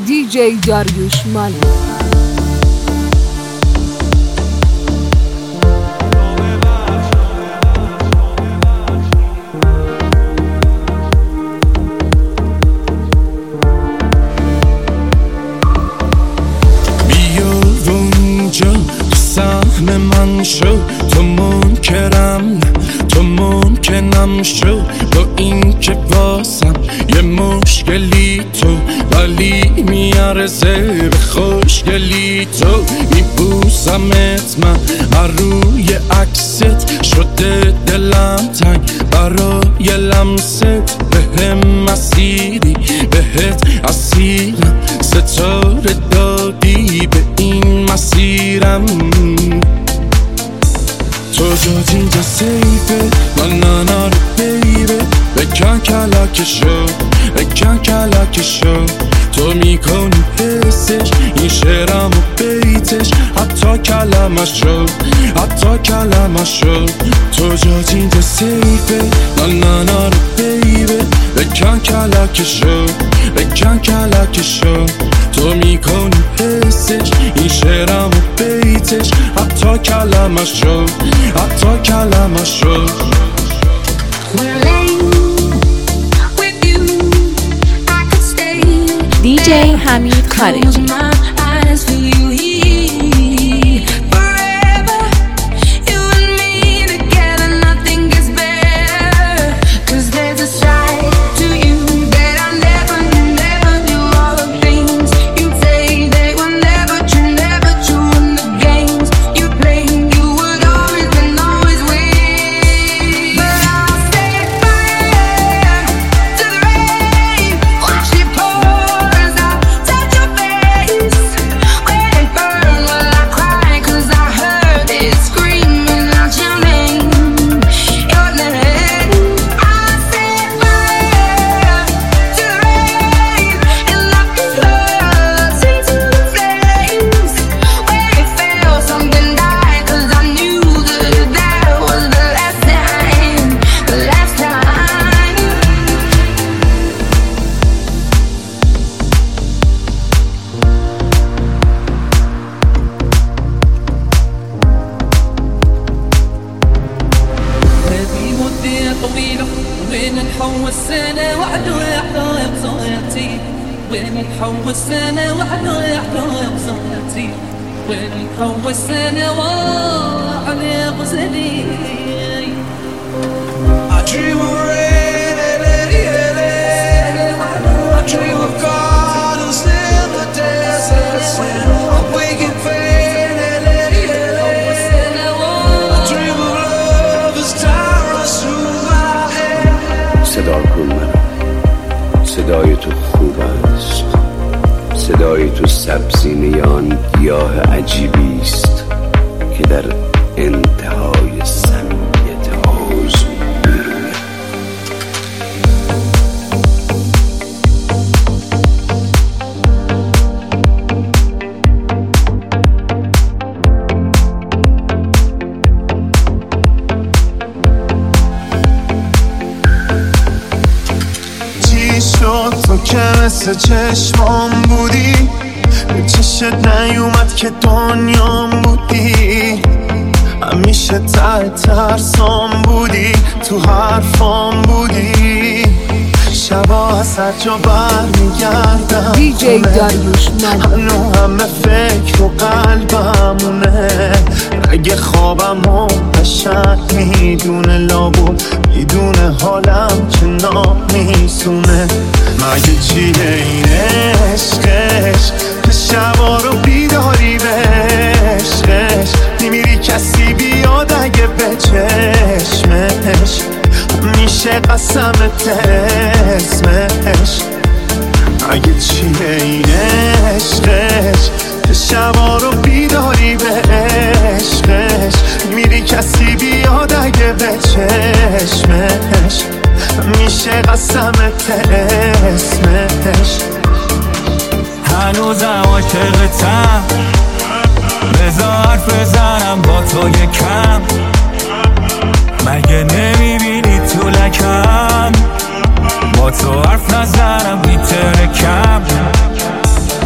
DJ داریوش مالی. سهم من شو، تو منکرم تو ممکنم شو، با این که واسم یه مشکلی تو، ولی میارزه به خوشگلی تو. میبوسمت من هر روی عکست، شده دلم تنگ برای لمست، بهم مسیری بهت اسیرم، ستاره دادی به این مسیرم. تو جات اینجا سیفه، نه بیبه، بکن کلکشو بکن کلکشو، تو میکنی حسش این شعرم و بیتش، حتی کلمشو حتی کلمشو. تو جات اینجا سیفه، نه بیبه، بکن کلکشو بکن کلکشو، تو میکنی حسش این شعرم و بیتش، حتی کلمشو حتی کلمشو. DJ حمید خارجی. صدای تو خوب است، صدای تو سبزینه آن گیاه عجیبی است که در انتهای سمیت آزو میروید. تو که مثل چشمام بودی، به چشت نیومد که دنیام بودی، همیشه ته ترسام بودی، تو حرفام بودی، شبا از هر جا برمیگردم DJ داریوش مالی. هنو همه فکر و قلبمونه، اگه خوابم و قشنگ میدونه، لابو میدونه حالم که نامیسونه. مگه چیه این عشقش که شبا رو بیداری به عشقش، نمیری کسی بیاد اگه به چشمش، میشه قسمت اسمش. مگه چیه این عشقش که شبا رو بیداری به عشقش، میری کسی بیاد اگه به چشمش، میشه قسمت اسمش. هنوزم عاشقتم، بذار حرف بزنم با تو یکم، مگه نمیبینی تو لکم، با تو حرف نزنم میترکم.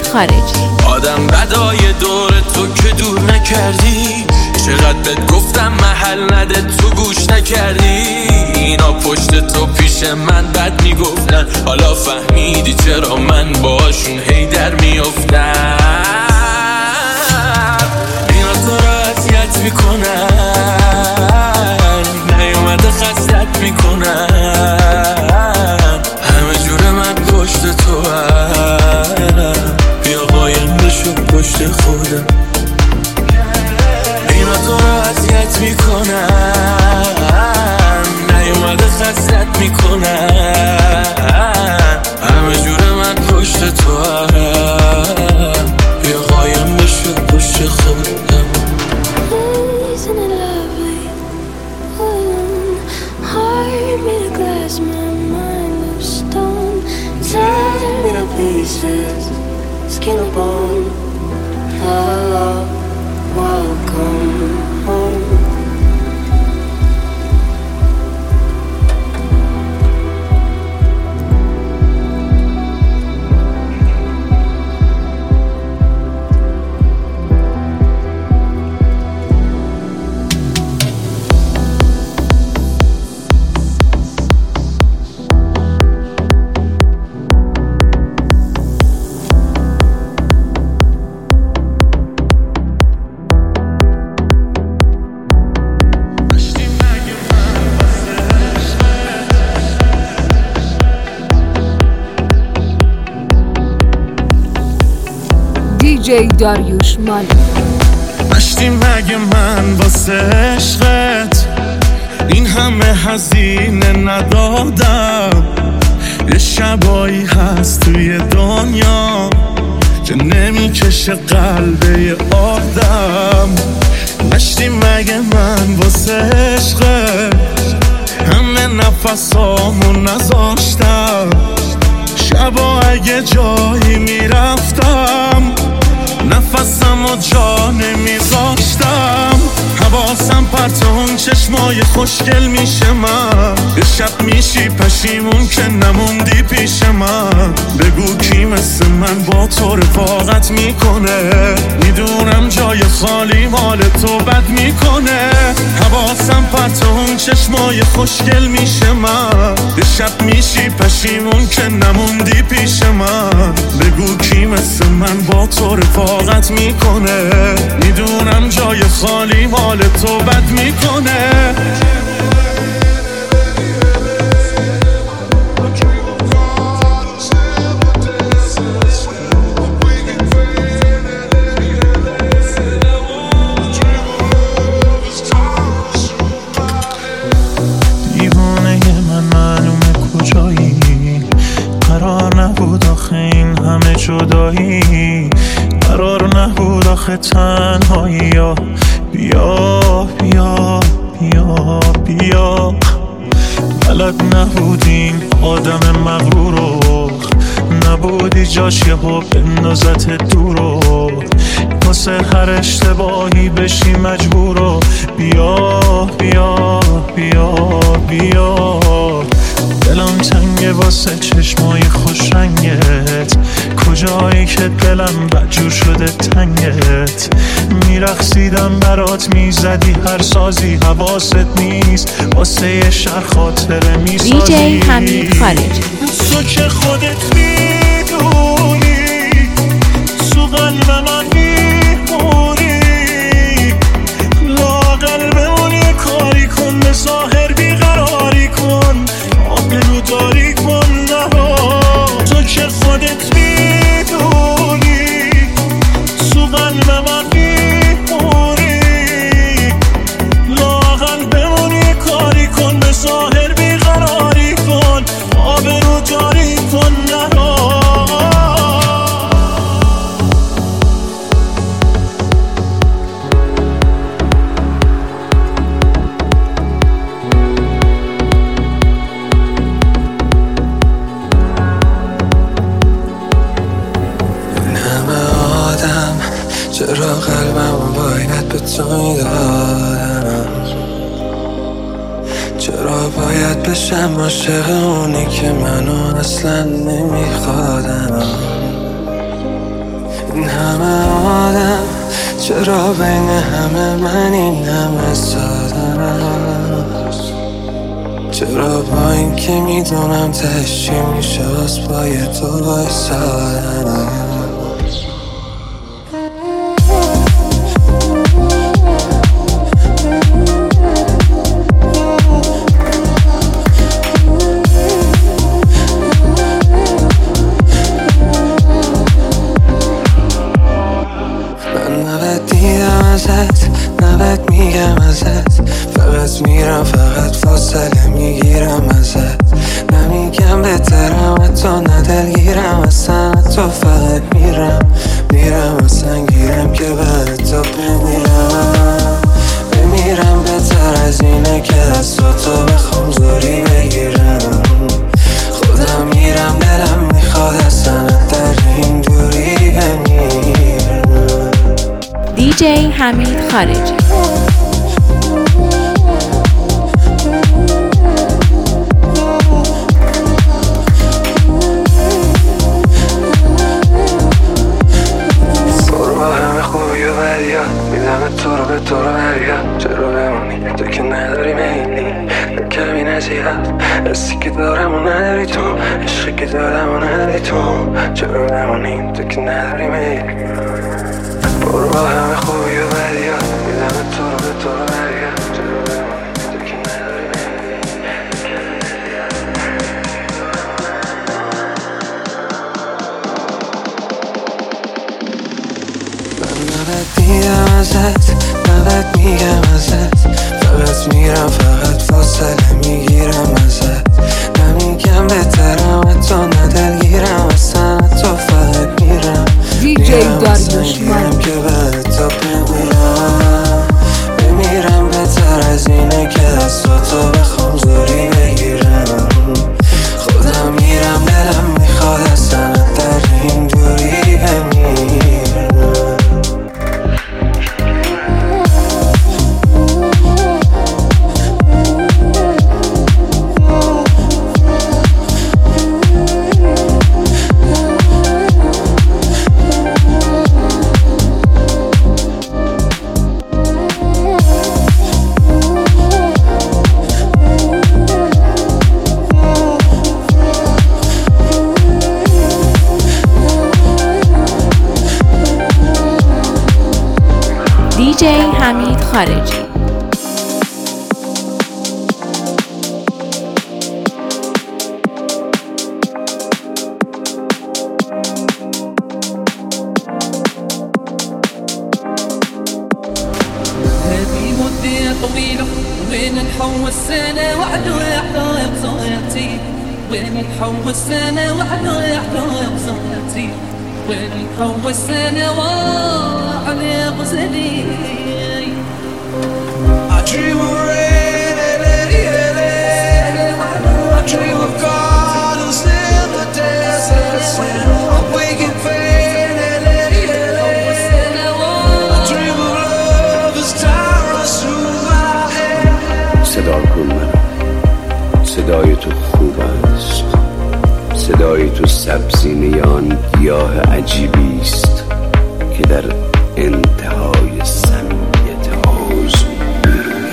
خارجی. آدم بدای دور تو که دور نکردی، چقدر بهت گفتم محل نده تو گوش نکردی. اینا پشت تو پیش من بد میگفتن، حالا فهمیدی چرا من باشون هی در میافتم. اینا تو رو اذیت میکنن، نیومده خستت میکنن، همه جور من پشت تو هم، بیا قایم بشو پشت خودم. اینا تو رو اذیت میکنن، نیومده خستت میکنن، همه جور من پشت تو هم، بیا قایم بشو پشت خودم. Isn't it lovely? Heart made of glass, my mind of stone. Tear me to pieces, skin and bone. Oh, welcome home. DJ داریوش مالی. داشتی مگه من واسه عشقت این همه هزینه ندادم؟ یه شبایی هست توی دنیا که نمیکشه قلبه یه آدم. داشتی مگه من واسه عشقت همه نفسامو نذاشتم؟ شبا اگه جایی میرفتم نفسم و جا نمیذاشتم. حواسم پرت اون چشمای خوشگل میشه من، یه شب میشی پشیمون که نموندی پیش من. بگو کی مثل من با تو رفاقت میکنه، میدونم جای خالی مال تو بد میکنه. حواسم پرت اون چشمای خوشگل میشه من، یه شب میشی پشیمون که نموندی پیش من. بگو کی مثل من با تو رفاقت میکنه، میدونم جای خالی مال تو بد میکنه. دیوانه من معلومه کجایی، قرار نبود آخه این همه جدایی، قرار نبود آخه تنهایی. یا بیا بیا بیا بیا، بلد نبودین آدم مغرورو، نبودی جاش یه ها بندازت دورو، واسه هر اشتباهی بشی مجبورو. بیا بیا بیا بیا، دلم تنگه واسه چشمای خوش رنگت، کجایی که دلم بدجور شده تنگت. میرقصیدم برات میزدی هر سازی، حواست نیست واسه یه شهر خاطره میسازی. DJ حمید خارجی. تو که خودت میدونی تو قلب من میمونی، لااقل بمونی کاری کن، به ظاهر بیقراری کن، آبرو داری کن. نه تو که خودت میدونی تو قلب من میمونی، لااقل بمونی کاری کن، به ظاهر بیقراری کن، آبرو داری کن. نه چرا قلبم باید به تو میدادم، چرا باید بشم عاشق اونی که منو اصلا نمیخوادم. این همه آدم چرا بین همه من این همه سادم؟ چرا با این که میدونم تهش چی میشه از پای تو بایستادم؟ نباید میگم ازت، فقط میرم، فقط فاصله میگیرم ازت. نمیگم بهترم حتی ندلگیرم اصلا، تو فقط میرم اصلا گیرم که بعد تو بمیرم بهتر از اینه که دستاتو بخوام زوری بگیرم. خودم میرم دلم میخواد اصلا در این دوری بمیرم. دیجی حمید خارجی. تو رو به تو رو برگرد، چرا بمونی تو که نداری میلی کمی نزیاد، حسی که دارم و نداری تو، عشقی که دارم و نداری تو، چرا بمونی تو که نداری میلی. برو با همه خوبی و بدیات میدم تو رو به تو رو برگرد، چرا بمونی تو که نداری میلی. من نباید میگم ازت، نباید میگم ازت، فقط میرم، فقط فاصله میگیرم ازت. نمیگم بهترم حتی ندلگیرم اصلا، تو فقط میرم اصلا گیرم که بعد تو بمیرم بهتر از اینه که دستاتو بخوام زوری بگیرم. خودم میرم دلم میخواد اصلا در این دوری بمیرم. دیجی حمید خارجی. هذه مدة طويلة وين نحوس سنة وعلى يحضر بصوتي، وين نحوس سنة وعلى يحضر بصوتي، وين نحوس سنة وعلى غزلي. I dream of rain and I dream of gardens in the desert. I'm waking pain and I dream of love as time runs through my head. صدا کن منو، صدای تو خوب است، صدای تو سبزینه آن گیاه عجیبی است که در انتهای سمیت آزو میروید.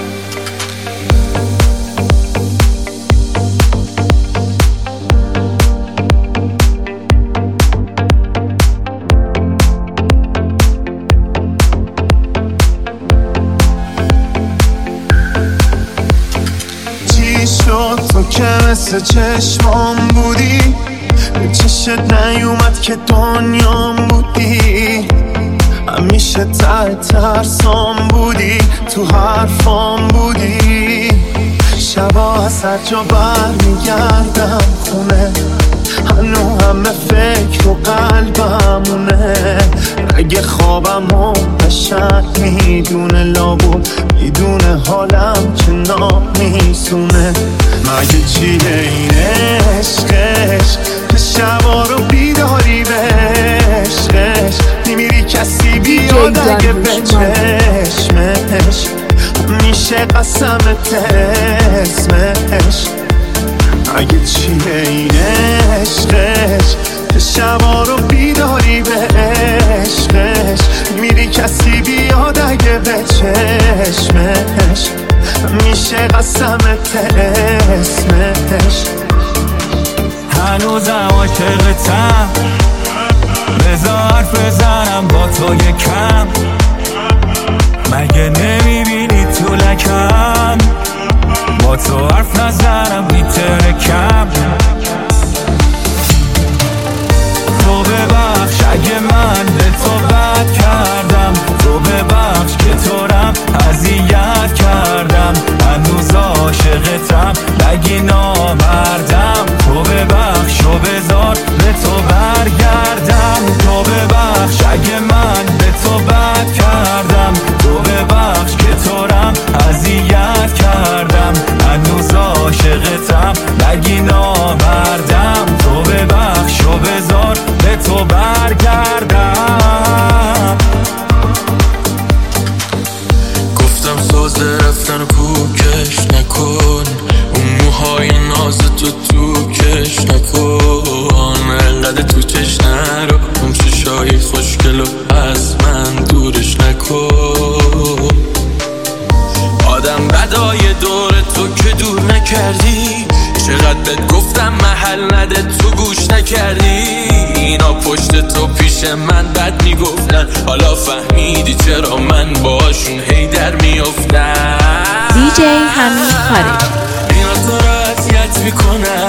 چی شد تو که مثل چشمام بودی، به چشت نیومد که دنیام بودی، همیشه ته ترسام بودی، تو حرفام بودی. شبا از هر جا برمیگردم خونه، هنو همه فکر و قلبمونه. اگه خوابمو قشنگ میدونه، لابد میدونه حالم که نامیسونه. مگه چیه این عشقش که شبا رو بیداری به عشقش میمیری کسی بیاد اگه به چشمش میشه قسمت اسمش. اگه چیه این عشقش شبا رو بیداری به عشقش میری کسی بیاد اگه به چشمش میشه قسمت اسمش هنوزم عاشقتم بذار حرف بزنم با تو یکم مگه نمیبینی تو لکم با تو حرف نزنم میترکم تو ببخش اگه من به تو بد کردم تو ببخش که تو رم اذیت کردم هنوز عاشقتم نگی نامردم تو ببخش و بذار به تو برگردم تو ببخش اگه من به تو بد کردم تو ببخش که تو رم اذیت کردم هنوز عاشقتم نگی نامردم تو ببخش و بذار به تو برگردم گفتم ساز رفتن و کوکش نکن اون موهای ناز تو کش نکن انقدر تو چش نرو اون چشای خوشگل و از من دورش نکن آدم بدای دور تو که دور نکردی چقدر بهت گفتم محل نده تو گوش نکردی اینا پشت تو پیش من بد میگفتن حالا فهمیدی چرا من باشون هی در میافتم DJ حمید خارجی اینا تو را اذیت میکنن